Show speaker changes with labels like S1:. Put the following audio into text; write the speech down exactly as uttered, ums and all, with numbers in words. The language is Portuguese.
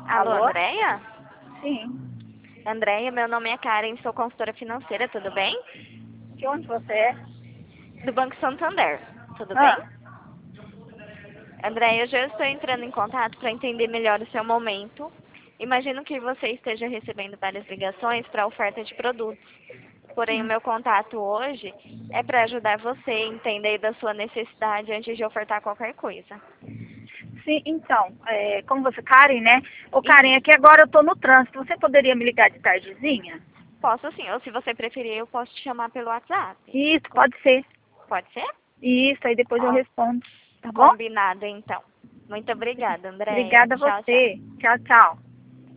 S1: Alô,
S2: Alô?
S1: Andréia?
S2: Sim.
S1: Andréia, meu nome é Karen, sou consultora financeira, tudo bem?
S2: De onde você é?
S1: Do Banco Santander, tudo bem?
S2: Ah,
S1: Andréia, eu já estou entrando em contato para entender melhor o seu momento. Imagino que você esteja recebendo várias ligações para oferta de produtos. Porém, o meu contato hoje é para ajudar você a entender da sua necessidade antes de ofertar qualquer coisa.
S2: sim, então, é, como você, Karen, né? Ô, Karen,
S1: E
S2: aqui agora eu tô no trânsito. Você poderia me ligar de tardezinha?
S1: posso sim, ou se você preferir, eu posso te chamar pelo WhatsApp.
S2: Isso, pode ser.
S1: Pode ser?
S2: Isso, aí depois eu
S1: Ó,
S2: respondo. Tá bom?
S1: combinado então. Muito obrigada, Andréia.
S2: Obrigada a
S1: Tchau, tchau.
S2: você. Tchau, tchau.